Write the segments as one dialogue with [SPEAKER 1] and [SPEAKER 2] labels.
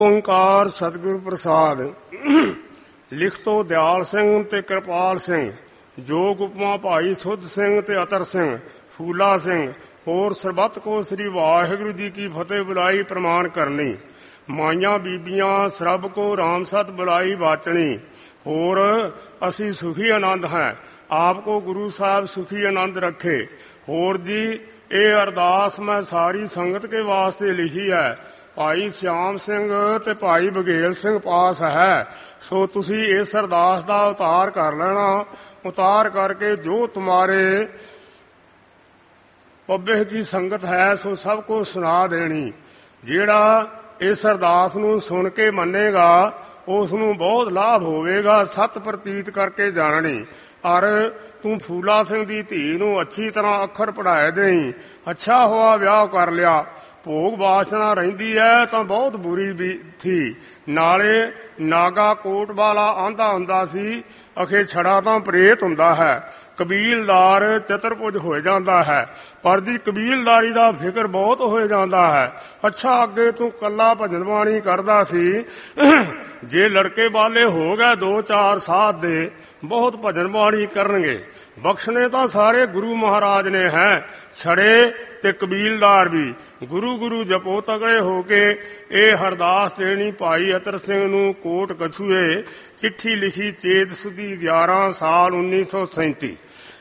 [SPEAKER 1] ਓਂਕਾਰ ਸਤਿਗੁਰ ਪ੍ਰਸਾਦ। ਲਿਖਤੋ ਦਿਆਲ ਸਿੰਘ ਤੇ ਕਿਰਪਾਲ ਸਿੰਘ, ਜੋਗ ਉਪਮਾ ਭਾਈ ਸੁੱਧ ਸਿੰਘ ਤੇ ਅਤਰ ਸਿੰਘ, ਫੂਲਾ ਸਿੰਘ। ਹੋਰ ਸਰਬੱਤ ਕੋ ਸ੍ਰੀ ਵਾਹਿਗੁਰੂ ਜੀ ਕੀ ਫਤਿਹ ਬੁਲਾਈ ਪ੍ਰਮਾਣ ਕਰਨੀ। ਮਾਈਆਂ ਬੀਬੀਆਂ ਸਰਬ ਕੋ ਰਾਮ ਸਤ ਬੁਲਾਈ ਵਾਚਣੀ। ਹੋਰ ਅਸੀਂ ਸੁਖੀ ਆਨੰਦ ਹੈ, ਆਪ ਕੋ ਗੁਰੂ ਸਾਹਿਬ ਸੁਖੀ ਆਨੰਦ ਰੱਖੇ। ਹੋਰ ਜੀ ਇਹ ਅਰਦਾਸ ਮੈਂ ਸਾਰੀ ਸੰਗਤ ਕੇ ਵਾਸਤੇ ਲਿਖੀ ਹੈ। ਭਾਈ ਸਿਆਮ ਸਿੰਘ ਤੇ ਭਾਈ ਬਘੇਲ ਸਿੰਘ ਪਾਸ ਹੈ, ਸੋ ਤੁਸੀਂ ਇਸ ਅਰਦਾਸ ਦਾ ਉਤਾਰ ਕਰ ਲੈਣਾ। ਉਤਾਰ ਕਰਕੇ ਜੋ ਤੁਮਾਰੇ ਪੱਬੇ ਕੀ ਸੰਗਤ ਹੈ ਸੋ ਸਭ ਕੋ ਸੁਣਾ ਦੇਣੀ। ਜਿਹੜਾ ਇਸ ਅਰਦਾਸ ਨੂੰ ਸੁਣ ਕੇ ਮੰਨੇਗਾ ਉਸ ਨੂੰ ਬਹੁਤ ਲਾਭ ਹੋਵੇਗਾ। ਸਤ ਪ੍ਰਤੀਤ ਕਰਕੇ ਜਾਣਨੀ। ਔਰ ਤੂੰ ਫੂਲਾ ਸਿੰਘ ਦੀ ਧੀ ਨੂੰ ਅੱਛੀ ਤਰ੍ਹਾਂ ਅੱਖਰ ਪੜ੍ਹਾਏ ਦੇਈ। ਅੱਛਾ ਹੋਆ ਵਿਆਹ ਕਰ ਲਿਆ। ਭੋਗ ਵਾਸਨਾ ਰਹਿੰਦੀ ਹੈ ਤਾਂ ਬਹੁਤ ਬੁਰੀ ਵੀ ਥੀ। ਨਾਲੇ ਨਾਗਾ ਕੋਟ ਵਾਲਾ ਆਂਦਾ ਹੁੰਦਾ ਸੀ, ਅਖੇ ਛੜਾ ਤਾਂ ਪ੍ਰੇਤ ਹੁੰਦਾ ਹੈ। ਕਬੀਲਦਾਰ ਚਤਰਭੁਜ ਹੋ ਜਾਂਦਾ ਹੈ, ਪਰ ਦੀ ਕਬੀਲਦਾਰੀ ਦਾ ਫਿਕਰ ਬਹੁਤ ਹੋ ਜਾਂਦਾ ਹੈ। ਅੱਛਾ ਅੱਗੇ ਤੂੰ ਕੱਲਾ ਭਜਨ ਬਾਣੀ ਕਰਦਾ ਸੀ, ਜੇ ਲੜਕੇ ਵਾਲੇ ਹੋ ਗਏ 2-4 ਸਾਧ ਦੇ ਬਹੁਤ ਭਜਨ ਬਾਣੀ ਕਰਨਗੇ। ਬਖਸ਼ਣੇ ਤਾਂ ਸਾਰੇ ਗੁਰੂ ਮਹਾਰਾਜ ਨੇ ਹੈ, ਛੜੇ ਤੇ ਕਬੀਲਦਾਰ ਵੀ। ਗੁਰੂ ਗੁਰੂ ਜਪੋ ਤਗੜੇ ਹੋ ਕੇ। ਇਹ ਅਰਦਾਸ ਦੇਣੀ ਭਾਈ ਅਤਰ ਸਿੰਘ ਨੂੰ ਕੋਟ ਕਛੂਏ। ਚਿੱਠੀ ਲਿਖੀ ਚੇਤ ਸੁਦੀ 11 ਸਾਲ 1937।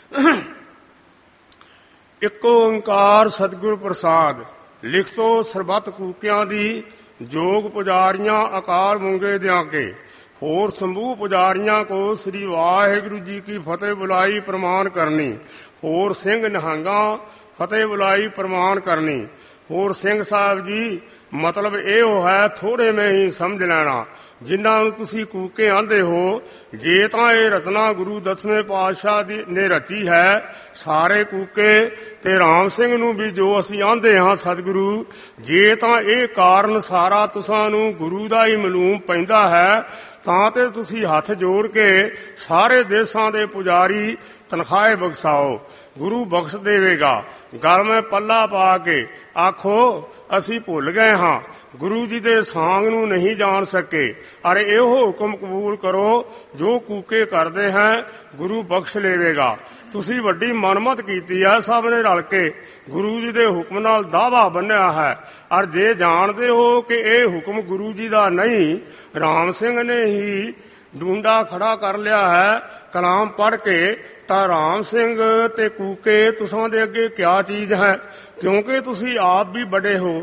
[SPEAKER 1] ਇੱਕ ਓਂਕਾਰ ਸਤਿਗੁਰ ਪ੍ਰਸਾਦ। ਲਿਖਤੋ ਸਰਬੱਤ ਕੂਕਿਆਂ ਦੀ, ਜੋਗ ਪੁਜਾਰੀਆਂ ਅਕਾਲ ਮੂੰਗੇ ਦਿਆਂ ਕੇ। ਹੋਰ ਸੰਭੂ ਪੁਜਾਰੀਆਂ ਕੋ ਸ੍ਰੀ ਵਾਹਿਗੁਰੂ ਜੀ ਕੀ ਫਤਿਹ ਬੁਲਾਈ ਪ੍ਰਮਾਣ ਕਰਨੀ। ਹੋਰ ਸਿੰਘ ਨਿਹੰਗਾਂ ਫਤਿਹ ਬੁਲਾਈ ਪ੍ਰਮਾਣ ਕਰਨੀ। ਹੋਰ ਸਿੰਘ ਸਾਹਿਬ ਜੀ ਮਤਲਬ ਇਹ ਹੈ, ਥੋੜੇ ਮੈਂ ਹੀ ਸਮਝ ਲੈਣਾ। ਜਿਨ੍ਹਾਂ ਨੂੰ ਤੁਸੀਂ ਕੂਕੇ ਆਂਦੇ ਹੋ, ਜੇ ਤਾਂ ਇਹ ਰਚਨਾ ਗੁਰੂ 10ਵੇਂ ਪਾਤਸ਼ਾਹ ਨੇ ਰਚੀ ਹੈ, ਸਾਰੇ ਕੂਕੇ ਤੇ ਰਾਮ ਸਿੰਘ ਨੂੰ ਵੀ ਜੋ ਅਸੀਂ ਆਂਦੇ ਹਾਂ ਸਤਿਗੁਰੂ, ਜੇ ਤਾਂ ਇਹ ਕਾਰਨ ਸਾਰਾ ਤੁਸਾਂ ਨੂੰ ਗੁਰੂ ਦਾ ਹੀ ਮਾਲੂਮ ਪੈਂਦਾ ਹੈ, ਤਾਂ ਤੇ ਤੁਸੀਂ ਹੱਥ ਜੋੜ ਕੇ ਸਾਰੇ ਦੇਸ਼ਾਂ ਦੇ ਪੁਜਾਰੀ ਤਨਖਾਹ ਬਖਸ਼ਾਓ। ਗੁਰੂ ਬਖਸ਼ ਦੇਵੇਗਾ। ਗਲ ਮੈਂ ਪੱਲਾ ਪਾ ਕੇ ਆਖੋ ਅਸੀਂ ਭੁੱਲ ਗਏ ਹਾਂ, ਗੁਰੂ ਜੀ ਦੇ ਸਾਂਗ ਨੂੰ ਨਹੀਂ ਜਾਣ ਸਕੇ। ਅਰੇ ਇਹੋ ਹੁਕਮ ਕਬੂਲ ਕਰੋ ਜੋ ਕੂਕੇ ਕਰਦੇ ਹੈ, ਗੁਰੂ ਬਖਸ਼ ਲੇਵੇਗਾ। ਤੁਸੀਂ ਵੱਡੀ ਮਨਮਤ ਕੀਤੀ ਹੈ ਸਭ ਨੇ ਰਲ ਕੇ, ਗੁਰੂ ਜੀ ਦੇ ਹੁਕਮ ਨਾਲ ਦਾਵਾ ਬੰਨਿਆ ਹੈ। ਅਰ ਜੇ ਜਾਣਦੇ ਹੋ ਕਿ ਇਹ ਹੁਕਮ ਗੁਰੂ ਜੀ ਦਾ ਨਹੀਂ, ਰਾਮ ਸਿੰਘ ਨੇ ਹੀ ਡੂੰਡਾ ਖੜਾ ਕਰ ਲਿਆ ਹੈ ਕਲਾਮ ਪੜ੍ਹ ਕੇ, ਤਾਂ ਰਾਮ ਸਿੰਘ ਤੇ ਕੂਕੇ ਤੁਸਾਂ ਦੇ ਅੱਗੇ ਕਿਆ ਚੀਜ਼ ਹੈ? ਕਿਉਂਕਿ ਤੁਸੀਂ ਆਪ ਵੀ ਬੜੇ ਹੋ,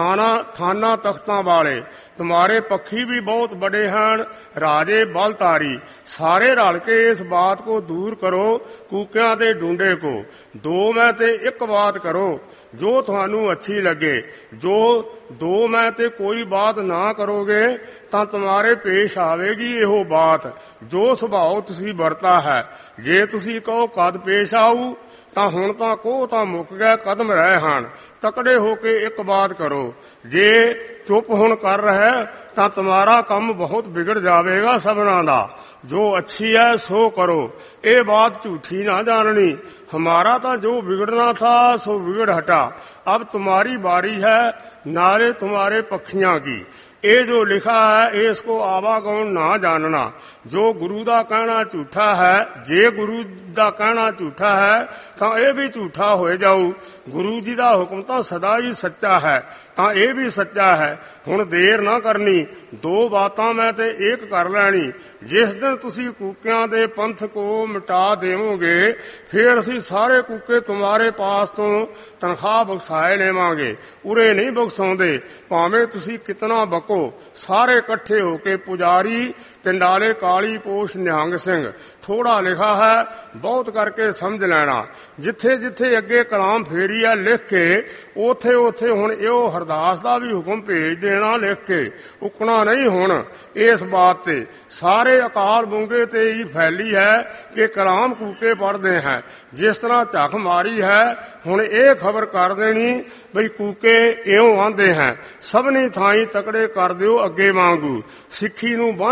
[SPEAKER 1] ਥਾਨਾ ਤਖਤਾਂ ਵਾਲੇ। ਤੁਮਾਰੇ ਪੱਖੀ ਵੀ ਬਹੁਤ ਬੜੇ ਹਨ, ਰਾਜੇ ਬਲਤਾਰੀ। ਸਾਰੇ ਰਲ ਕੇ ਇਸ ਬਾਤ ਕੋ ਦੂਰ ਕਰੋ, ਕੂਕਿਆਂ ਦੇ ਡੂੰਡੇ ਕੋ। ਦੋ ਮੈਂ ਤੇ ਇੱਕ ਬਾਤ ਕਰੋ ਜੋ ਤੁਹਾਨੂੰ ਅੱਛੀ ਲੱਗੇ। ਜੋ ਦੋ ਮੈਂ ਤੇ ਕੋਈ ਬਾਤ ਨਾ ਕਰੋਗੇ ਤਾਂ ਤੁਮਾਰੇ ਪੇਸ਼ ਆਵੇਗੀ ਇਹੋ ਬਾਤ ਜੋ ਸੁਭਾਅ ਤੁਸੀਂ ਵਰਤਾ ਹੈ। ਜੇ ਤੁਸੀਂ ਕਹੋ ਕਦ ਪੇਸ਼ ਆਊ, ਤਾਂ ਹੁਣ ਤਾਂ ਕੋਹ ਤਾਂ ਮੁੱਕ ਗਏ, ਕਦਮ ਰਹੇ ਹਨ। ਤਕੜੇ ਹੋ ਕੇ ਇੱਕ ਬਾਤ ਕਰੋ। ਜੇ ਚੁੱਪ ਹੁਣ ਕਰ ਰਹੇ ਤਾਂ ਤੁਮਾਰਾ ਕੰਮ ਬਹੁਤ ਵਿਗੜ ਜਾਵੇਗਾ ਸਭਨਾਂ ਦਾ। ਜੋ ਅੱਛੀ ਹੈ ਸੋ ਕਰੋ, ਇਹ ਬਾਤ ਝੂਠੀ ਨਾ ਜਾਣਨੀ। हमारा तो जो बिगड़ना था सो बिगड़ हटा, अब तुम्हारी बारी है, नारे तुम्हारे पक्षियां की। ये जो लिखा है इसको आवागौन ना जानना। जो गुरु दा कहना झूठा है, जे गुरु दा कहना झूठा है तो ये भी झूठा हो जाऊ। गुरु जी दा हुक्म तो सदा ही सच्चा है, तो ये भी सच्चा है। हुण देर ना करनी, दो बातां मैं ते एक कर लैनी। जिस दिन तुसी कूकियां दे पंथ को मिटा देवोगे, फिर असी सारे कूके तुम्हारे पास तो तनख्वाह बख्शाए लेवांगे। उरे नहीं बख्शाउंदे, भावें तुसी कितना बको। सारे इकट्ठे होके पुजारी ते नाले काली पोश निहंग सिंह। थोड़ा लिखा है, बहुत करके समझ लेना। जिथे जिथे अगे कलाम फेरी है लिख के, उथे उथे हुण इहो अरदास दा भी हुक्म भेज देना लिख के। उकना नहीं हुण इस बात ते। सारे अकाल बूंगे ते ही फैली है कि कलाम कूके पढ़ते हैं। जिस तरह झक मारी है हुण ये खबर कर देनी बई कूके इउं आंदे हैं। सबनी थाई तकड़े कर दिओ अगे वांगू। सिक्खी नूं बन पाया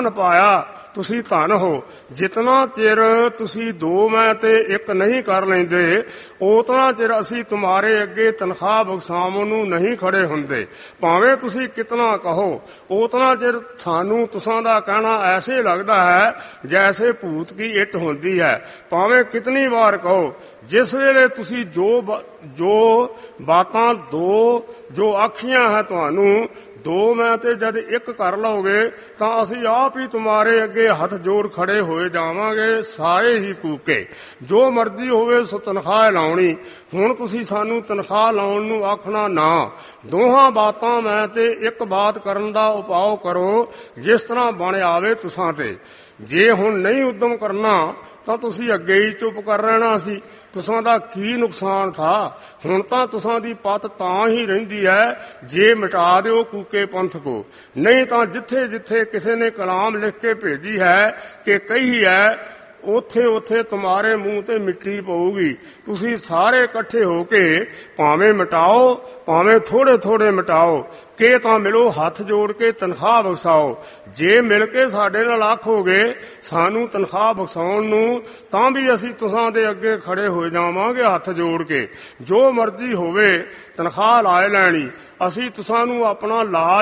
[SPEAKER 1] ਪਾਇਆ, ਤੁਸੀਂ ਧਨ ਹੋ। ਜਿਤਨਾ ਚਿਰ ਤੁਸੀਂ ਦੋ ਮੈਂ ਤੇ ਇੱਕ ਨਹੀਂ ਕਰ ਲੈਂਦੇ, ਉਤਨਾ ਚਿਰ ਅਸੀਂ ਤੁਮਾਰੇ ਅੱਗੇ ਤਨਖਾਹ ਬਖਸ਼ਾਵਣ ਨੂੰ ਨਹੀਂ ਖੜੇ ਹੁੰਦੇ। ਭਾਵੇਂ ਤੁਸੀਂ ਕਿਤਨਾ ਕਹੋ, ਉਤਨਾ ਚਿਰ ਸਾਨੂੰ ਤੁਸਾਂ ਦਾ ਕਹਿਣਾ ਐਸੇ ਲੱਗਦਾ ਹੈ ਜੈਸੇ ਭੂਤ ਕੀ ਇੱਟ ਹੁੰਦੀ ਹੈ। ਭਾਵੇਂ ਕਿਤਨੀ ਵਾਰ ਕਹੋ, ਜਿਸ ਵੇਲੇ ਤੁਸੀਂ ਜੋ ਬਾਤਾਂ ਜੋ ਆਖੀਆਂ ਹੈ ਤੁਹਾਨੂੰ, ਦੋ ਮੈਂ ਤੇ ਜਦ ਇੱਕ ਕਰ ਲਓਗੇ ਤਾਂ ਅਸੀਂ ਆਪ ਹੀ ਤੁਮਾਰੇ ਅੱਗੇ ਹੱਥ ਜੋੜ ਖੜੇ ਹੋਏ ਜਾਵਾਂਗੇ, ਸਾਰੇ ਹੀ ਕੂਕੇ। ਜੋ ਮਰਜ਼ੀ ਹੋਵੇ ਸੋ ਤਨਖਾਹ ਲਾਉਣੀ। ਹੁਣ ਤੁਸੀਂ ਸਾਨੂੰ ਤਨਖਾਹ ਲਾਉਣ ਨੂੰ ਆਖਣਾ ਨਾ। ਦੋਹਾਂ ਬਾਤਾਂ ਮੈਂ ਤੇ ਇੱਕ ਬਾਤ ਕਰਨ ਦਾ ਉਪਾਅ ਕਰੋ, ਜਿਸ ਤਰ੍ਹਾਂ ਬਣ ਆਵੇ ਤੁਸਾਂ ਤੇ। ਜੇ ਹੁਣ ਨਹੀਂ ਉਦਮ ਕਰਨਾ ਤਾਂ ਤੁਸੀਂ ਅੱਗੇ ਹੀ ਚੁੱਪ ਕਰ ਰਹਿਣਾ ਸੀ। ਤੁਸਾਂ ਦਾ ਕੀ ਨੁਕਸਾਨ ਥਾ। ਹੁਣ ਤਾਂ ਤੁਸਾਂ ਦੀ ਪੱਤ ਤਾਂ ਹੀ ਰਹਿੰਦੀ ਹੈ ਜੇ ਮਿਟਾ ਦਿਓ ਕੂਕੇ ਪੰਥ ਕੋ। ਨਹੀਂ ਤਾਂ ਜਿੱਥੇ ਜਿੱਥੇ ਕਿਸੇ ਨੇ ਕਲਾਮ ਲਿਖ ਕੇ ਭੇਜੀ ਹੈ ਕਿ ਕਹੀ ਹੈ, ਉੱਥੇ ਤੁਮਾਰੇ ਮੂੰਹ ਤੇ ਮਿੱਟੀ ਪਊਗੀ। ਤੁਸੀਂ ਸਾਰੇ ਇਕੱਠੇ ਹੋ ਕੇ ਭਾਵੇਂ ਮਿਟਾਓ, ਭਾਵੇਂ ਥੋੜੇ ਥੋੜੇ ਮਿਟਾਓ, ਕਿ ਤਾਂ ਮਿਲੋ ਹੱਥ ਜੋੜ ਕੇ ਤਨਖਾਹ ਬਖਸ਼ਾਓ। ਜੇ ਮਿਲ ਕੇ ਸਾਡੇ ਨਾਲ ਆਖੋਗੇ ਸਾਨੂੰ ਤਨਖਾਹ ਬਖਸ਼ਾਉਣ ਨੂੰ, ਤਾਂ ਵੀ ਅਸੀਂ ਤੁਸਾਂ ਦੇ ਅੱਗੇ ਖੜੇ ਹੋ ਜਾਵਾਂਗੇ ਹੱਥ ਜੋੜ ਕੇ। ਜੋ ਮਰਜ਼ੀ ਹੋਵੇ ਤਨਖਾਹ ਲਾਏ ਲੈਣੀ। ਅਸੀਂ ਤੁਸਾਂ ਨੂੰ ਆਪਣਾ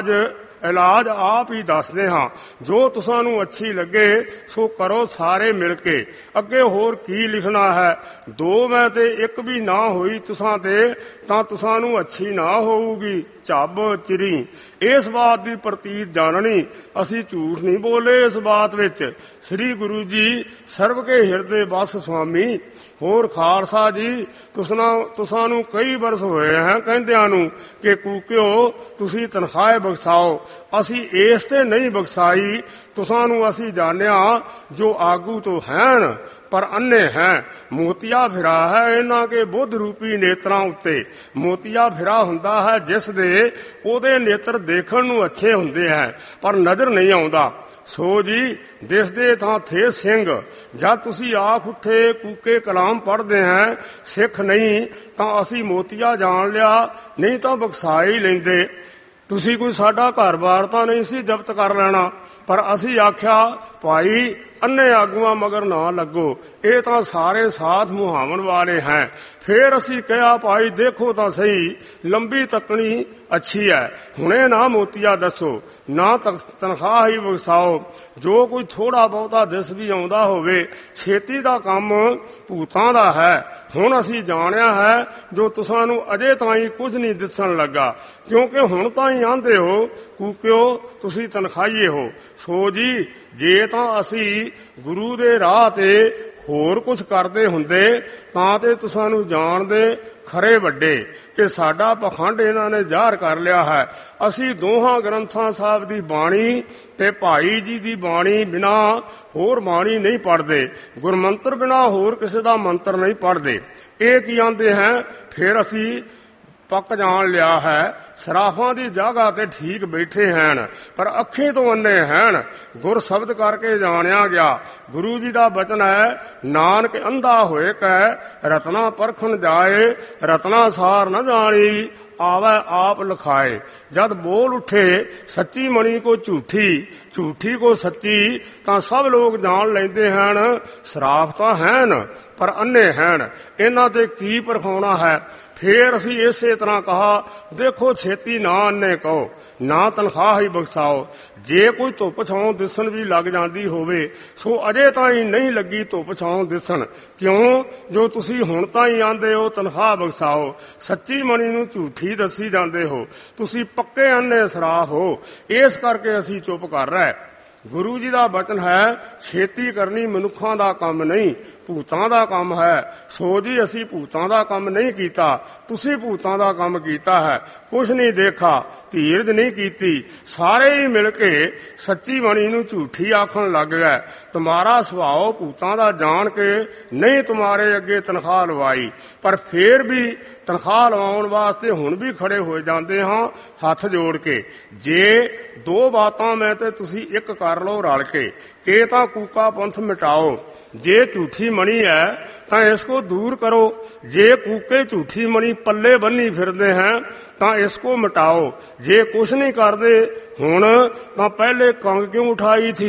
[SPEAKER 1] ਇਲਾਜ ਆਪ ਹੀ ਦੱਸਦੇ ਹਾਂ। ਜੋ ਤੁਸਾਂ ਨੂੰ ਅੱਛੀ ਲੱਗੇ ਸੋ ਕਰੋ ਸਾਰੇ ਮਿਲ ਕੇ। ਅੱਗੇ ਹੋਰ ਕੀ ਲਿਖਣਾ ਹੈ। ਦੋ ਮੈਂ ਤੇ ਇੱਕ ਵੀ ਨਾ ਹੋਈ ਤੁਸਾਂ ਤੇ, ਤਾਂ ਤੁਸਾਂ ਨੂੰ ਅੱਛੀ ਨਾ ਹੋਊਗੀ ਝੱਬ ਚਿਰੀ। ਇਸ ਬਾਤ ਦੀ ਪ੍ਰਤੀਤ ਜਾਣਨੀ, ਅਸੀਂ ਝੂਠ ਨਹੀਂ ਬੋਲੇ ਇਸ ਬਾਤ ਵਿੱਚ। ਸ੍ਰੀ ਗੁਰੂ ਜੀ ਸਰਬ ਕੇ ਹਿਰਦੇ ਬਸ ਸੁਆਮੀ। ਹੋਰ ਖਾਲਸਾ ਜੀ, ਤੁਸਾਂ ਨੂੰ ਕਈ ਬਰਸ ਹੋਏ ਹੈ ਕਹਿੰਦਿਆਂ ਨੂੰ ਕਿ ਕੂਕਿਓ ਤੁਸੀਂ ਤਨਖਾਹ ਬਖਸ਼ਾਓ। ਅਸੀਂ ਇਸ ਤੇ ਨਹੀਂ ਬਖਸ਼ਾਈ। ਤੁਸਾਂ ਨੂੰ ਅਸੀਂ ਜਾਣਿਆ ਜੋ ਆਗੂ ਤੋਂ ਹੈਨ ਪਰ ਅੰਨੇ ਹੈ। ਮੋਤੀਆ ਫਿਰਾ ਹੈ ਇਹਨਾਂ ਕੇ ਬੁੱਧ ਰੂਪੀ ਨੇਤਰਾਂ ਉੱਤੇ। ਮੋਤੀਆ ਫਿਰਾ ਹੁੰਦਾ ਹੈ ਜਿਸ ਦੇ ਉਹਦੇ ਨੇਤਰ ਦੇਖਣ ਨੂੰ ਅੱਛੇ ਹੁੰਦੇ ਹੈ ਪਰ ਨਜ਼ਰ ਨਹੀਂ ਆਉਂਦਾ। ਸੋ ਜੀ ਦਿਸਦੇ ਤਾਂ ਥੇ ਸਿੰਘ। ਜਦ ਤੁਸੀਂ ਆਖ ਉੱਠੇ ਕੂਕੇ ਕਲਾਮ ਪੜ੍ਹਦੇ ਹੈ ਸਿੱਖ ਨਹੀਂ, ਤਾਂ ਅਸੀਂ ਮੋਤੀਆ ਜਾਣ ਲਿਆ, ਨਹੀਂ ਤਾਂ ਬਖਸ਼ਾ ਹੀ ਲੈਂਦੇ। ਤੁਸੀਂ ਕੋਈ ਸਾਡਾ ਘਰ-ਬਾਰ ਤਾਂ ਨਹੀਂ ਸੀ ਜ਼ਬਤ ਕਰ ਲੈਣਾ। ਪਰ ਅਸੀਂ ਆਖਿਆ ਭਾਈ ਅੰਨੇ ਆਗੂਆਂ ਮਗਰ ਨਾ ਲੱਗੋ, ਇਹ ਤਾਂ ਸਾਰੇ ਸਾਥ ਮੁਹਾਵਣ ਵਾਲੇ ਹੈ। ਫੇਰ ਅਸੀਂ ਕਿਹਾ ਭਾਈ ਦੇਖੋ ਤਾਂ ਸਹੀ, ਲੰਬੀ ਤੱਕਣੀ ਅੱਛੀ ਹੈ, ਹੁਣੇ ਨਾ ਮੋਤੀਆ ਦੱਸੋ, ਨਾ ਤਨਖਾਹ ਹੀ ਬਖਸ਼ਾਓ। ਜੋ ਕੋਈ ਥੋੜਾ ਬਹੁਤਾ ਦਿਸ ਵੀ ਆਉਂਦਾ ਹੋਵੇ, ਛੇਤੀ ਦਾ ਕੰਮ ਭੂਤਾਂ ਦਾ ਹੈ। ਹੁਣ ਅਸੀਂ ਜਾਣਿਆ ਹੈ ਜੋ ਤੁਸਾਂ ਨੂੰ ਅਜੇ ਤਾਈਂ ਕੁਝ ਨਹੀਂ ਦਿਸਣ ਲੱਗਾ, ਕਿਉਂਕਿ ਹੁਣ ਤਾਂ ਹੀ ਆਂਦੇ ਹੋ ਕੂਕਿਓ ਤੁਸੀਂ ਤਨਖਾਹੀਏ ਹੋ। ਸੋ ਜੀ ਜੇ ਤਾਂ ਅਸੀਂ ਗੁਰੂ ਦੇ ਰਾਹ ਤੇ ਹੋਰ ਕੁਝ ਕਰਦੇ ਹੁੰਦੇ ਤਾਂ ਤੇ ਤੁਸਾਂ ਨੂੰ ਜਾਣਦੇ ਖਰੇ ਵੱਡੇ ਕਿ ਸਾਡਾ ਪਖੰਡ ਇਹਨਾਂ ਨੇ ਜ਼ਾਹਰ ਕਰ ਲਿਆ ਹੈ। ਅਸੀਂ ਦੋਹਾਂ ਗ੍ਰੰਥਾਂ ਸਾਹਿਬ ਦੀ ਬਾਣੀ ਤੇ ਭਾਈ ਜੀ ਦੀ ਬਾਣੀ ਬਿਨਾ ਹੋਰ ਬਾਣੀ ਨਹੀਂ ਪੜ੍ਹਦੇ, ਗੁਰਮੰਤਰ ਬਿਨਾ ਹੋਰ ਕਿਸੇ ਦਾ ਮੰਤਰ ਨਹੀਂ ਪੜ੍ਹਦੇ। ਇਹ ਕੀ ਆਂਦੇ ਹੈ। ਫਿਰ ਅਸੀਂ ਪੱਕ ਜਾਣ ਲਿਆ ਹੈ ਸਰਾਫਾਂ ਦੀ ਜਗ੍ਹਾ ਤੇ ਠੀਕ ਬੈਠੇ ਹਨ ਪਰ ਅੱਖੀਂ ਤੋਂ ਅੰਨੇ ਹਨ। ਗੁਰ ਸ਼ਬਦ ਕਰਕੇ ਜਾਣਿਆ ਗਿਆ। ਗੁਰੂ ਜੀ ਦਾ ਬਚਨ ਹੈ, ਨਾਨਕ ਅੰਧਾ ਹੋਏ ਕੈ ਰਤਨਾ ਪਰਖਣ ਜਾਏ, ਰਤਨਾ ਸਾਰ ਨ ਜਾਣੀ ਆਵੈ ਆਪ ਲਿਖਾਏ। ਜਦ ਬੋਲ ਉੱਠੇ ਸੱਚੀ ਮਣੀ ਕੋ ਝੂਠੀ, ਝੂਠੀ ਕੋ ਸੱਚੀ, ਤਾਂ ਸਭ ਲੋਕ ਜਾਣ ਲੈਂਦੇ ਹਨ ਸਰਾਫ ਤਾਂ ਹੈਨ ਪਰ ਅੰਨੇ ਹੈਨ, ਇਹਨਾਂ ਤੇ ਕੀ ਪਰਖਾਉਣਾ ਹੈ। ਫੇਰ ਅਸੀਂ ਇਸੇ ਤਰ੍ਹਾਂ ਕਹਾ ਦੇਖੋ ਛੇਤੀ ਨਾ ਅੰਨੇ ਕਹੋ, ਨਾ ਤਨਖਾਹ ਹੀ ਬਖਸ਼ਾਓ। ਜੇ ਕੋਈ ਧੁੱਪ ਛਾਂ ਦਿਸਣ ਵੀ ਲੱਗ ਜਾਂਦੀ ਹੋਵੇ ਸੋ ਅਜੇ ਤਾਂ ਹੀ ਨਹੀਂ ਲੱਗੀ ਧੁੱਪ ਛਾਂ ਦਿਸਣ। ਕਿਉਂ ਜੋ ਤੁਸੀਂ ਹੁਣ ਤਾਂ ਹੀ ਆਂਦੇ ਹੋ ਤਨਖਾਹ ਬਖਸ਼ਾਓ, ਸੱਚੀ ਮਣੀ ਨੂੰ ਝੂਠੀ ਦੱਸੀ ਜਾਂਦੇ ਹੋ। ਤੁਸੀਂ ਪੱਕੇ ਅੰਨੇ ਸਰਾਫ ਹੋ, ਇਸ ਕਰਕੇ ਅਸੀਂ ਚੁੱਪ ਕਰ ਰਹੇ। ਗੁਰੂ ਜੀ ਦਾ ਬਚਨ ਹੈ, ਛੇਤੀ ਕਰਨੀ ਮਨੁੱਖਾਂ ਦਾ ਕੰਮ ਨਹੀਂ ਭੂਤਾਂ ਦਾ ਕੰਮ ਹੈ। ਸੋ ਜੀ ਅਸੀਂ ਭੂਤਾਂ ਦਾ ਕੰਮ ਨਹੀਂ ਕੀਤਾ, ਤੁਸੀਂ ਭੂਤਾਂ ਦਾ ਕੰਮ ਕੀਤਾ ਹੈ। ਕੁਛ ਨਹੀਂ ਦੇਖਾ, ਧੀਰਜ ਨਹੀਂ ਕੀਤੀ, ਸਾਰੇ ਹੀ ਮਿਲ ਕੇ ਸੱਚੀ ਬਾਣੀ ਨੂੰ ਝੂਠੀ ਆਖਣ ਲੱਗ ਗਏ। ਤੁਮਾਰਾ ਸੁਭਾਅ ਭੂਤਾਂ ਦਾ ਜਾਣ ਕੇ ਨਹੀਂ ਤੁਮਾਰੇ ਅੱਗੇ ਤਨਖਾਹ ਲਵਾਈ, ਪਰ ਫੇਰ ਵੀ ਤਨਖਾਹ ਲਵਾਉਣ ਵਾਸਤੇ ਹੁਣ ਵੀ ਖੜੇ ਹੋ ਜਾਂਦੇ ਹਾਂ ਹੱਥ ਜੋੜ ਕੇ। ਜੇ ਦੋ ਬਾਤਾਂ ਮੈਂ ਤੇ ਤੁਸੀਂ ਇੱਕ ਕਰ ਲਓ ਰਲ ਕੇ, ਇਹ ਤਾਂ ਕੂਕਾ ਪੰਥ ਮਿਟਾਓ। ਜੇ ਝੂਠੀ ਮਣੀ ਹੈ ਤਾਂ ਇਸ ਕੋ ਦੂਰ ਕਰੋ। ਜੇ ਕੂਕੇ ਝੂਠੀ ਮਣੀ ਪੱਲੇ ਬੰਨੀ ਫਿਰਦੇ हैं ਤਾਂ ਇਸ ਕੋ ਮਿਟਾਓ। ਜੇ ਕੁਛ ਨਹੀਂ ਕਰਦੇ ਹੁਣ ਤਾਂ ਪਹਿਲੇ ਕੰਗ ਕਿਉਂ ਉਠਾਈ ਥੀ।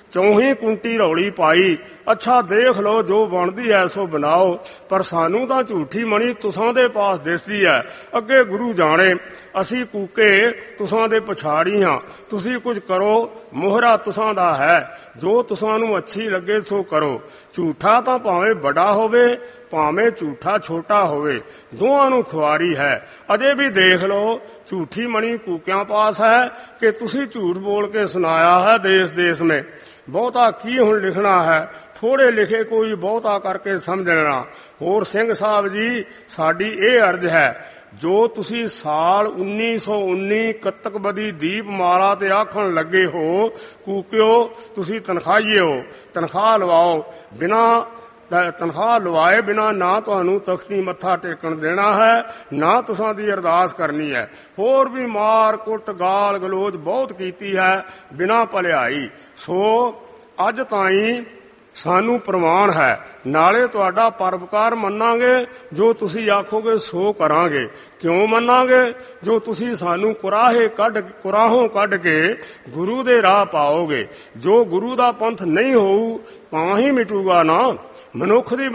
[SPEAKER 1] ਚੌਹੀ ਕੁੰਟੀ ਰੌਲੀ ਪਾਈ। ਅੱਛਾ ਦੇਖ ਲਓ ਜੋ ਬਣਦੀ ਐ ਸੋ ਬਣਾਓ, ਪਰ ਸਾਨੂੰ ਤਾਂ ਝੂਠੀ ਮਣੀ ਤੁਸਾਂ ਦੇ ਪਾਸ ਦਿਸਦੀ ਐ। ਅੱਗੇ ਗੁਰੂ ਜਾਣੇ ਅਸੀਂ ਕੂਕੇ ਤੁਸਾਂ ਦੇ ਪਛਾੜੀ ਹਾਂ। ਤੁਸੀਂ ਕੁਝ ਕਰੋ ਮੋਹਰਾ ਤੁਸਾਂ ਦਾ ਹੈ, ਜੋ ਤੁਸਾਂ ਨੂੰ ਅੱਛੀ ਲੱਗੇ ਸੋ ਕਰੋ। ਝੂਠਾ ਤਾਂ ਭਾਵੇਂ ਵੱਡਾ ਹੋਵੇ ਭਾਵੇਂ ਝੂਠਾ ਛੋਟਾ ਹੋਵੇ, ਦੋਹਾਂ ਨੂੰ ਖੁਆਰੀ ਹੈ। ਅਜੇ ਵੀ ਦੇਖ ਲਓ ਝੂਠੀ ਮਣੀ ਕੂਕਿਆਂ ਪਾਸ ਹੈ ਕਿ ਤੁਸੀਂ ਝੂਠ ਬੋਲ ਕੇ ਸੁਣਾਇਆ ਹੈ ਦੇਸ ਦੇਸ ਮੇਂ। ਬਹੁਤਾ ਕੀ ਹੁਣ ਲਿਖਣਾ ਹੈ, ਥੋੜੇ ਲਿਖੇ ਕੋਈ ਬਹੁਤਾ ਕਰਕੇ ਸਮਝ ਲੈਣਾ। ਹੋਰ ਸਿੰਘ ਸਾਹਿਬ ਜੀ, ਸਾਡੀ ਇਹ ਅਰਜ਼ ਹੈ, ਜੋ ਤੁਸੀਂ ਸਾਲ 1919 ਕੱਤਕ ਬਦੀ ਦੀਪਮਾਲਾ ਤੇ ਆਖਣ ਲੱਗੇ ਹੋ ਕੂਕਿਓ ਤੁਸੀਂ ਤਨਖਾਹੀਏ ਹੋ, ਤਨਖਾਹ ਲਵਾਓ। ਬਿਨਾਂ ਤਨਖਾਹ ਲਵਾਏ ਬਿਨਾਂ ਨਾ ਤੁਹਾਨੂੰ ਤਖਤੀ ਮੱਥਾ ਟੇਕਣ ਦੇਣਾ ਹੈ, ਨਾ ਤੁਸਾਂ ਦੀ ਅਰਦਾਸ ਕਰਨੀ ਹੈ। ਹੋਰ ਵੀ ਮਾਰ ਕੁੱਟ ਗਾਲ ਗਲੋਚ ਬਹੁਤ ਕੀਤੀ ਹੈ ਬਿਨਾਂ ਭਲਿਆਈ। ਸੋ ਅੱਜ ਤਾਈਂ ਸਾਨੂੰ ਪ੍ਰਮਾਣ ਹੈ, ਨਾਲੇ ਤੁਹਾਡਾ ਪਰਉਪਕਾਰ ਮੰਨਾਂਗੇ, ਜੋ ਤੁਸੀਂ ਆਖੋਗੇ ਸੋ ਕਰਾਂਗੇ। ਕਿਉਂ ਮੰਨਾਂਗੇ? ਜੋ ਤੁਸੀਂ ਸਾਨੂੰ ਕੁਰਾਹੋਂ ਕੱਢ ਕੇ ਗੁਰੂ ਦੇ ਰਾਹ ਪਾਓਗੇ। ਜੋ ਗੁਰੂ ਦਾ ਪੰਥ ਨਹੀਂ ਹੋਊ ਤਾਂ ਹੀ ਮਿਟੂਗਾ ਨਾ। ਮਨੁੱਖ ਦੀ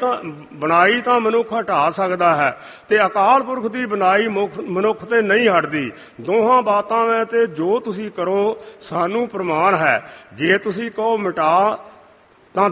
[SPEAKER 1] ਬਣਾਈ ਤਾਂ ਮਨੁੱਖ ਹਟਾ ਸਕਦਾ ਹੈ, ਤੇ ਅਕਾਲ ਪੁਰਖ ਦੀ ਬਣਾਈ ਮਨੁੱਖ ਤੇ ਨਹੀਂ ਹਟਦੀ। ਦੋਹਾਂ ਬਾਤਾਂ ਵਿੱਚ ਤੇ ਜੋ ਤੁਸੀਂ ਕਰੋ ਸਾਨੂੰ ਪ੍ਰਮਾਣ ਹੈ। ਜੇ ਤੁਸੀਂ ਕਹੋ ਮਿਟਾ ਤਾਂ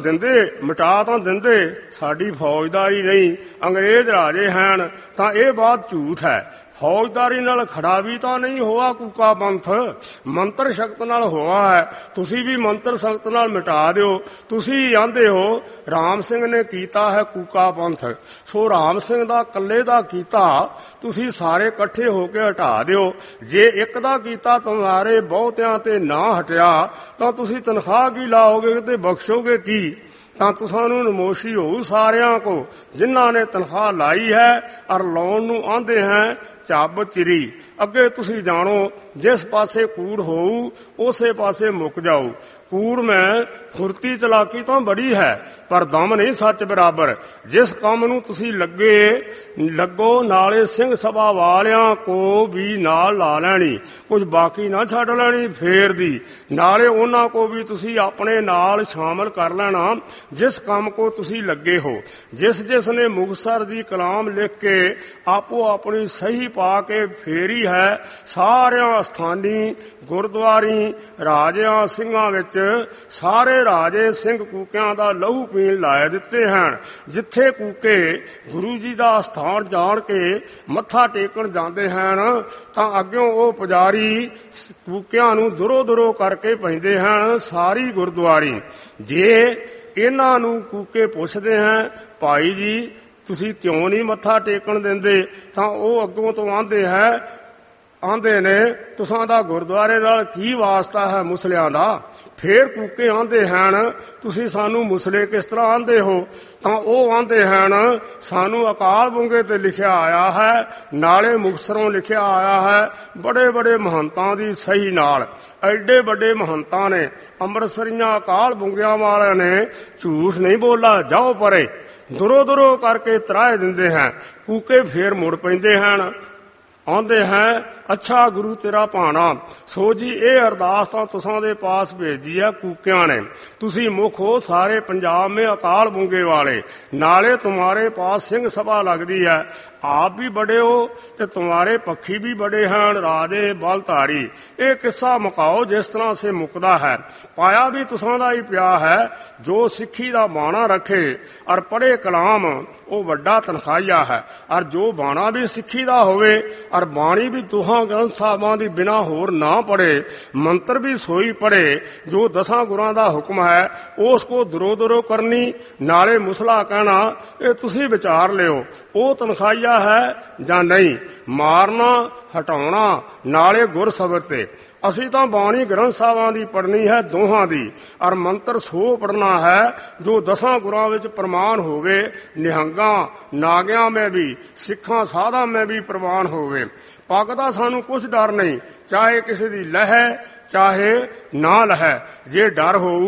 [SPEAKER 1] ਦਿੰਦੇ, ਸਾਡੀ ਫੌਜਦਾਰੀ ਨਹੀਂ ਅੰਗਰੇਜ਼ ਰਾਜੇ ਹਨ, ਤਾਂ ਇਹ ਬਾਤ ਝੂਠ ਹੈ। ਫੌਜਦਾਰੀ ਨਾਲ ਖੜਾ ਵੀ ਤਾਂ ਨਹੀਂ ਹੋਆ ਕੂਕਾ ਪੰਥ, ਮੰਤਰ ਸ਼ਕਤ ਨਾਲ ਹੋਆ ਹੈ। ਤੁਸੀਂ ਵੀ ਮੰਤਰ ਸ਼ਕਤ ਨਾਲ ਮਿਟਾ ਦਿਓ। ਤੁਸੀਂ ਆਂਦੇ ਹੋ ਰਾਮ ਸਿੰਘ ਨੇ ਕੀਤਾ ਹੈ ਕੂਕਾ ਪੰਥ, ਸੋ ਰਾਮ ਸਿੰਘ ਦਾ ਇਕੱਲੇ ਦਾ ਕੀਤਾ ਤੁਸੀਂ ਸਾਰੇ ਇਕੱਠੇ ਹੋ ਕੇ ਹਟਾ ਦਿਓ। ਜੇ ਇੱਕ ਦਾ ਕੀਤਾ ਤੁਹਾਰੇ ਬਹੁਤਿਆਂ ਤੇ ਨਾ ਹਟਿਆ ਤਾਂ ਤੁਸੀਂ ਤਨਖਾਹ ਕੀ ਲਾਓਗੇ ਤੇ ਬਖਸ਼ੋਗੇ ਕੀ? ਤਾਂ ਤੁਸਾਂ ਨੂੰ ਨਮੋਸ਼ੀ ਹੋਊ ਸਾਰਿਆਂ ਕੋ ਜਿਨ੍ਹਾਂ ਨੇ ਤਨਖਾਹ ਲਾਈ ਹੈ ਔਰ ਲਾਉਣ ਨੂੰ ਆਂਦੇ ਹੈ ਚੱਬ ਚਿਰੀ। ਅੱਗੇ ਤੁਸੀਂ ਜਾਣੋ ਜਿਸ ਪਾਸੇ ਕੂੜ ਹੋਊ ਉਸੇ ਪਾਸੇ ਮੁੱਕ ਜਾਊ। ਕੂੜ ਮੈਂ ਫੁਰਤੀ ਚਲਾਕੀ ਤਾਂ ਬੜੀ ਹੈ, ਪਰ ਦਮ ਨਹੀਂ ਸੱਚ ਬਰਾਬਰ। ਜਿਸ ਕੰਮ ਨੂੰ ਤੁਸੀਂ ਲੱਗੋ ਨਾਲੇ ਸਿੰਘ ਸਭਾ ਵਾਲਿਆਂ ਕੋ ਵੀ ਨਾਲ ਲਾ ਲੈਣੀ, ਕੁਝ ਬਾਕੀ ਨਾ ਛੱਡ ਲੈਣੀ ਫੇਰ ਦੀ। ਨਾਲੇ ਉਹਨਾਂ ਕੋ ਵੀ ਤੁਸੀਂ ਆਪਣੇ ਨਾਲ ਸ਼ਾਮਲ ਕਰ ਲੈਣਾ ਜਿਸ ਕੰਮ ਕੋ ਤੁਸੀਂ ਲੱਗੇ ਹੋ। ਜਿਸ ਨੇ ਮੁਕਤਸਰ ਦੀ ਕਲਾਮ ਲਿਖ ਕੇ ਆਪੋ ਆਪਣੀ ਸਹੀ ਪਾ ਕੇ ਫੇਰੀ ਹੈ, ਸਾਰਿਆਂ ਸਥਾਨੀ ਗੁਰਦੁਆਰੀ ਰਾਜਿਆਂ ਸਿੰਘਾਂ ਵਿੱਚ ਸਾਰੇ ਰਾਜੇ ਸਿੰਘ ਕੂਕਿਆਂ ਦਾ ਲਹੂ ਪੀਣ ਲਾਏ ਦਿੱਤੇ ਹਨ। ਜਿੱਥੇ ਕੂਕੇ ਗੁਰੂ ਜੀ ਦਾ ਸਥਾਨ ਜਾਣ ਕੇ ਮੱਥਾ ਟੇਕਣ ਜਾਂਦੇ ਹਨ ਤਾਂ ਅੱਗਿਓਂ ਉਹ ਪੁਜਾਰੀ ਕੂਕਿਆਂ ਨੂੰ ਦੁਰੋ ਕਰਕੇ ਪੈਂਦੇ ਹਨ ਸਾਰੀ ਗੁਰਦੁਆਰੀ। ਜੇ ਇਹਨਾਂ ਨੂੰ ਕੂਕੇ ਪੁੱਛਦੇ ਹਨ ਭਾਈ ਜੀ ਤੁਸੀਂ ਕਿਉਂ ਨਹੀਂ ਮੱਥਾ ਟੇਕਣ ਦਿੰਦੇ, ਤਾਂ ਉਹ ਅੱਗੋਂ ਤੋਂ ਆਂਦੇ ਨੇ ਤੁਸਾਂ ਦਾ ਗੁਰਦੁਆਰੇ ਨਾਲ ਕੀ ਵਾਸਤਾ ਹੈ ਮੁਸਲਿਆਂ ਦਾ। ਫੇਰ ਕੂਕੇ ਆਂਦੇ ਹਨ ਤੁਸੀਂ ਸਾਨੂੰ ਮੁਸਲੇ ਕਿਸ ਤਰ੍ਹਾਂ ਆਂਦੇ ਹੋ, ਤਾਂ ਉਹ ਆਂਦੇ ਹਨ ਸਾਨੂੰ ਅਕਾਲ ਬੁੰਗੇ ਤੇ ਲਿਖਿਆ ਆਇਆ ਹੈ, ਨਾਲੇ ਮੁਕਤਸਰੋਂ ਲਿਖਿਆ ਆਇਆ ਹੈ ਬੜੇ ਮਹੰਤਾਂ ਦੀ ਸਹੀ ਨਾਲ। ਐਡੇ ਵੱਡੇ ਮਹੰਤਾਂ ਨੇ ਅੰਮ੍ਰਿਤਸਰੀਆਂ ਅਕਾਲ ਬੁੰਗਿਆਂ ਵਾਲਿਆਂ ਨੇ ਝੂਠ ਨਹੀਂ ਬੋਲਾ, ਜਾਓ ਪਰੇ। ਦੁਰੋ ਕਰਕੇ ਤਰਾਹ ਦਿੰਦੇ ਹਨ। ਕੂਕੇ ਫੇਰ ਮੁੜ ਪੈਂਦੇ ਹਨ, ਆਉਂਦੇ ਹੈ ਅੱਛਾ ਗੁਰੂ ਤੇਰਾ ਭਾਣਾ। ਸੋ ਜੀ ਇਹ ਅਰਦਾਸ ਤਾਂ ਤੁਸਾਂ ਦੇ ਪਾਸ ਭੇਜੀ ਹੈ ਕੂਕਿਆਂ ਨੇ। ਤੁਸੀਂ ਮੁੱਖ ਹੋ ਸਾਰੇ ਪੰਜਾਬ ਮੇਂ ਅਕਾਲ ਬੁੰਗੇ ਵਾਲੇ, ਨਾਲੇ ਤੁਮਾਰੇ ਪਾਸ ਸਿੰਘ ਸਭਾ ਲੱਗਦੀ ਹੈ। ਆਪ ਵੀ ਬੜੇ ਹੋ ਤੇ ਤੁਮਾਰੇ ਪੱਖੀ ਵੀ ਬੜੇ ਹਨ ਰਾਜੇ ਬਲਧਾਰੀ। ਇਹ ਕਿੱਸਾ ਮੁਕਾਓ ਜਿਸ ਤਰ੍ਹਾਂ ਸੇ ਮੁਕਦਾ ਹੈ। ਪਾਇਆ ਵੀ ਤੁਸਾਂ ਦਾ ਹੀ ਪਿਆ ਹੈ, ਜੋ ਸਿੱਖੀ ਦਾ ਬਾਣਾ ਰੱਖੇ ਔਰ ਪੜ੍ਹੇ ਕਲਾਮ ਉਹ ਵੱਡਾ ਤਨਖਾਹੀਆ ਹੈ। ਔਰ ਜੋ ਬਾਣਾ ਵੀ ਸਿੱਖੀ ਦਾ ਹੋਵੇ ਔਰ ਬਾਣੀ ਵੀ ਦੋਹਾਂ ਗ੍ਰੰਥ ਸਾਹਿਬਾਂ ਦੀ ਬਿਨਾਂ ਹੋਰ ਨਾ ਪੜ੍ਹੇ, ਮੰਤਰ ਵੀ ਸੋਈ ਪੜ੍ਹੇ ਜੋ 10 ਗੁਰਾਂ ਦਾ ਹੁਕਮ ਹੈ, ਉਸ ਕੋ ਦੁਰੋ ਕਰਨੀ ਨਾਲੇ ਮੁਸਲਾ ਕਹਿਣਾ, ਇਹ ਤੁਸੀਂ ਵਿਚਾਰ ਲਿਓ ਉਹ ਤਨਖਾਹੀਆ ਹੈ ਜਾਂ ਨਹੀਂ। ਮਾਰਨਾ ਹਟਾਉਣਾ ਨਾਲੇ ਗੁਰ ਸਬਰ ਤੇ। ਅਸੀਂ ਤਾਂ ਬਾਣੀ ਗ੍ਰੰਥ ਸਾਹਿਬਾਂ ਦੀ ਪੜ੍ਹਨੀ ਹੈ ਦੋਹਾਂ ਦੀ, ਔਰ ਮੰਤਰ ਸੋ ਪੜ੍ਹਨਾ ਹੈ ਜੋ 10 ਗੁਰਾਂ ਵਿੱਚ ਪ੍ਰਮਾਣ ਹੋਵੇ। ਨਿਹੰਗਾਂ ਨਾਗਿਆਂ ਮੈਂ ਵੀ ਸਿੱਖਾਂ ਸਾਧਾਂ ਮੈਂ ਵੀ ਪ੍ਰਮਾਣ ਹੋਵੇ। ਪੱਗ ਦਾ ਸਾਨੂੰ ਕੁਛ ਡਰ ਨਹੀਂ, ਚਾਹੇ ਕਿਸੇ ਦੀ ਲਹੈ ਚਾਹੇ ਨਾ ਲਹੈ। ਜੇ ਡਰ ਹੋਊ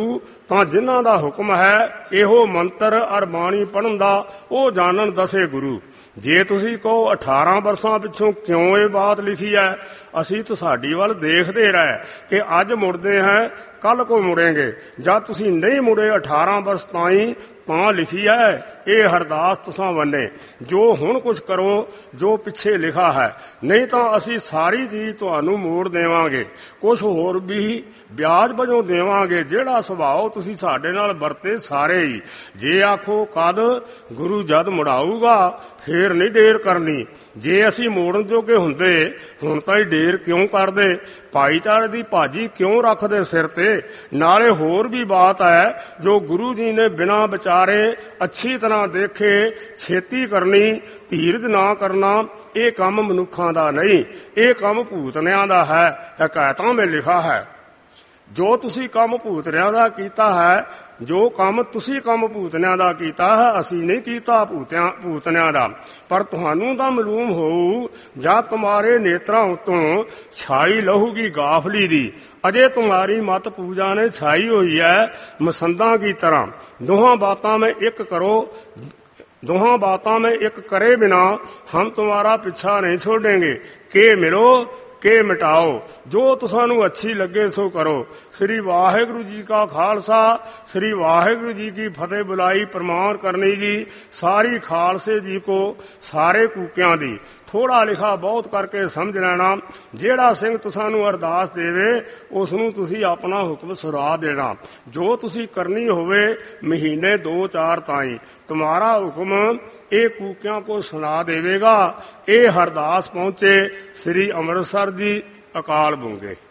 [SPEAKER 1] ਤਾਂ ਜਿਨ੍ਹਾਂ ਦਾ ਹੁਕਮ ਹੈ ਇਹੋ ਮੰਤਰ ਅਰ ਬਾਣੀ ਪੜ੍ਹਨ ਦਾ, ਉਹ ਜਾਣਨ ਦਸੇ ਗੁਰੂ। ਜੇ ਤੁਸੀਂ ਕਹੋ 18 ਵਰਸਾਂ ਪਿੱਛੋਂ ਕਿਉਂ ਇਹ ਬਾਤ ਲਿਖੀ ਹੈ, ਅਸੀਂ ਤੁਹਾਡੀ ਵੱਲ ਦੇਖਦੇ ਰਹੇ ਕਿ ਅੱਜ ਮੁੜਦੇ ਹਾਂ, ਕੱਲ ਕੋ ਮੁੜेंगे। ਜਦ ਤੁਸੀਂ ਨਹੀਂ ਮੁੜੇ 18 ਵਰਸ ਤਾਈਂ ਤਾਂ ਲਿਖੀ ਹੈ ਇਹ ਹਰਦਾਸ ਤੁਸਾਂ ਵੰਨੇ, ਜੋ ਹੁਣ ਕੁਝ ਕਰੋ ਜੋ ਪਿੱਛੇ ਲਿਖਾ ਹੈ, ਨਹੀਂ ਤਾਂ ਅਸੀਂ ਸਾਰੀ ਚੀਜ਼ ਤੁਹਾਨੂੰ ਮੋੜ ਦੇਵਾਂਗੇ, ਕੁਝ ਹੋਰ ਵੀ ਵਿਆਜ ਵਜੋਂ ਦੇਵਾਂਗੇ, ਜਿਹੜਾ ਸੁਭਾਅ ਤੁਸੀਂ ਸਾਡੇ ਨਾਲ ਵਰਤੇ ਸਾਰੇ ਹੀ। ਜੇ ਆਖੋ ਕਦ, ਗੁਰੂ ਜਦ ਮੁੜਾਊਗਾ ਫੇਰ ਨਹੀਂ ਢੇਰ ਕਰਨੀ। ਜੇ ਅਸੀਂ ਮੋੜਨ ਜੋਗੇ ਹੁੰਦੇ ਹੁਣ ਤਾਂ ਹੀ ਢੇਰ ਕਿਉਂ ਕਰਦੇ, ਭਾਈਚਾਰੇ ਦੀ ਭਾਜੀ ਕਿਉਂ ਰੱਖਦੇ ਸਿਰ ਤੇ। ਨਾਲੇ ਹੋਰ ਵੀ ਬਾਤ ਹੈ ਜੋ ਗੁਰੂ ਜੀ ਨੇ ਬਿਨਾਂ ਵਿਚਾਰੇ ਅੱਛੀ ਤਰ੍ਹਾਂ ਦੇਖੇ ਛੇਤੀ ਕਰਨੀ, ਧੀਰਜ ਨਾ ਕਰਨਾ, ਇਹ ਕੰਮ ਮਨੁੱਖਾਂ ਦਾ ਨਹੀਂ, ਇਹ ਕੰਮ ਭੂਤਨਿਆਂ ਦਾ ਹੈ। ਹਕਾਇਤਾਂ ਵਿੱਚ ਲਿਖਾ ਹੈ ਜੋ ਤੁਸੀਂ ਕੰਮ ਭੂਤਨਿਆਂ ਦਾ ਕੀਤਾ ਹੈ, ਜੋ ਕੰਮ ਤੁਸੀਂ ਕੰਮ ਭੂਤਨਿਆਂ ਦਾ ਕੀਤਾ ਹੈ, ਅਸੀਂ ਨਹੀਂ ਕੀਤਾ ਭੂਤਨਿਆਂ ਦਾ। ਪਰ ਤੁਹਾਨੂੰ ਤਾਂ ਮਾਲੂਮ ਹੋਊ ਜਾਂ ਤੁਮਾਰੇ ਨੇਤਰਾਂ ਉਤੋਂ ਛਾਈ ਲਹੂਗੀ ਗਾਫਲੀ ਦੀ। ਅਜੇ ਤੁਮਾਰੀ ਮਤ ਪੂਜਾ ਨੇ ਛਾਈ ਹੋਈ ਹੈ ਮਸੰਦਾਂ ਕੀ ਤਰ੍ਹਾਂ। ਦੋਹਾਂ ਬਾਤਾਂ में एक करे बिना हम तुम्हारा पीछा नहीं छोड़ेंगे। के मिलो के मिटाओ, जो तुसानू अच्छी लगे सो करो। श्री वाहिगुरु जी का खालसा, श्री वाहिगुरु जी की फतेह बुलाई प्रमाण करनी जी, सारी खालसे जी को सारे कूकियां दी। थोड़ा लिखा बहुत करके समझ लेना, ਜਿਹੜਾ ਸਿੰਘ ਤੁਸਾਨੂੰ ਅਰਦਾਸ ਦੇਵੇ ਉਸ ਨੂੰ ਤੁਸੀਂ ਆਪਣਾ ਹੁਕਮ ਸੁਰਾ ਦੇਣਾ। ਜੋ ਤੁਸੀਂ ਕਰਨੀ ਹੋਵੇ ਮਹੀਨੇ 2-4 ਤਾਈਂ तुम्हारा हुक्म ਇਹ ਕੂਕਿਆਂ को सुना देवेगा। ਇਹ ਹਰਦਾਸ ਪਹੁੰਚੇ श्री ਅੰਮ੍ਰਿਤਸਰ जी अकाल बूंगे।